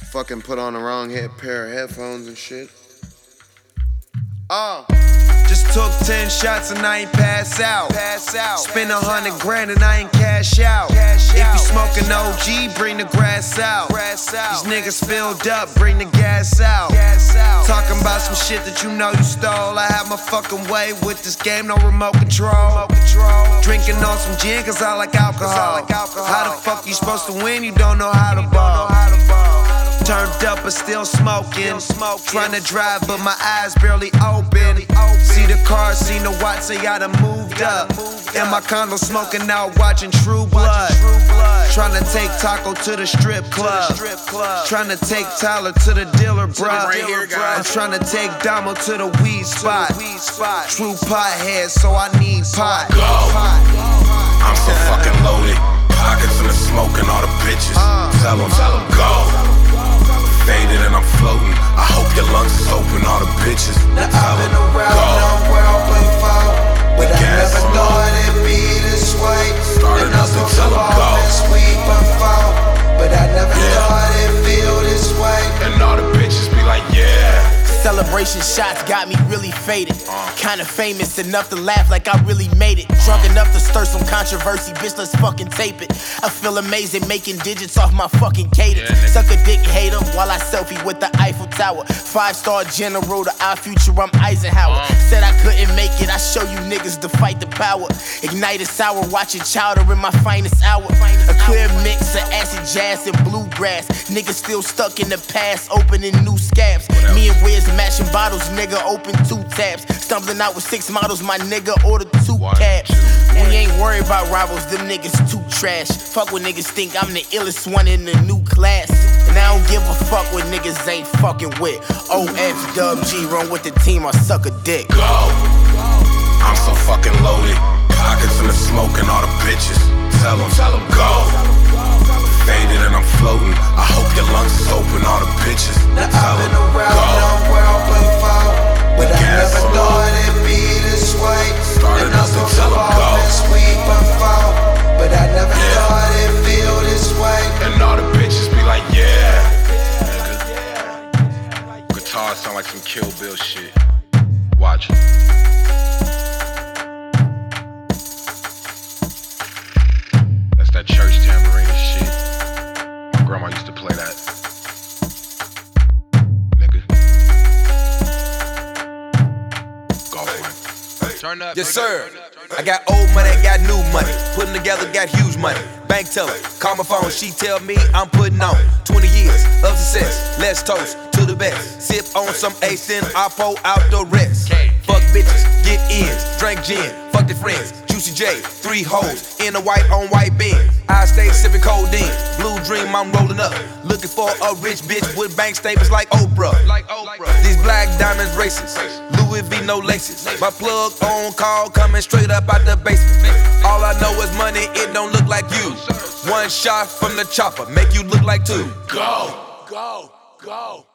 Fucking put on the wrong pair of headphones and shit. Just took 10 shots and I ain't pass out. Spend 100 grand and I ain't cash out. If you smoking OG, bring the grass out. These niggas filled up, bring the gas out. Talking about some shit that you know you stole. I have my fucking way with this game, no remote control. Drinking on some gin cause I like alcohol. How the fuck you supposed to win? You don't know how to ball. Turned up but still smoking. Trying to drive but my eyes barely open. See the car, seen the watch, say I done moved up. In my condo smoking out, watching True Blood. Trying to take Taco to the strip club. Trying to take Tyler to the dealer, bruh. I'm trying to take Damo to the weed spot. True pothead, so I need pot. Go. I'm so fucking loaded. Pockets in the smoke and all the bitches. Tell them go. Faded and I'm floating. I hope your lungs is open, all the bitches. Now I've been around the world before, but I never thought it'd be this way. Started up and tell them go. Sweet before, but I never thought it'd feel this way. And all the bitches be like, yeah. Celebration shots got me really faded. Kinda famous enough to laugh like I really made it. Drunk enough to stir some controversy, bitch, let's fucking tape it. I feel amazing making digits off my fucking cadence. Suck a dick hater while I selfie with the Eiffel Tower. 5-star general, the our future, I'm Eisenhower. Said I couldn't make it, I show you niggas to fight the power. Ignited sour, watching Chowder in my finest hour. A clear mix of acid jazz and bluegrass. Niggas still stuck in the past, opening new scabs. Me and Wiz mashing bottles, nigga, open 2 tabs. Stumbling out with 6 models, my nigga ordered 2 cabs. We ain't worried about rivals, them niggas too trash. Fuck what niggas think I'm the illest one in the new class. And I don't give a fuck what niggas ain't fucking with. OF Dub G, run with the team, I suck a dick. Go. I'm so fucking loaded. Pockets in the smoke and all the bitches. Tell them go. Faded and I'm floating. I hope your lungs is open, all the bitches. Now I've been around the world before, but I never thought it'd be this way. Started up and tell them go. Sweet before, but I never thought it'd feel this way. And all the bitches be like, yeah. Guitar sound like some Kill Bill shit. Watch it. That's that church tambourine shit. My grandma used to play that. Nigga. Golf. Turn up. Yes, sir. I got old money, got new money. Putting together, got huge money. Bank teller, call my phone, she tell me I'm putting on 20 years of success. Let's toast to the best. Sip on some ace, then I pull out the rest. Fuck bitches, get ins, drink gin, fuck the friends. Juicy J, 3 hoes in a white on white Benz. I stay sipping codeine, blue dream I'm rolling up. Looking for a rich bitch with bank statements like Oprah. These black diamonds races, Louis V no laces. My plug on call coming straight up out the basement. All I know is money, it don't look like you. One shot from the chopper, make you look like 2. Go.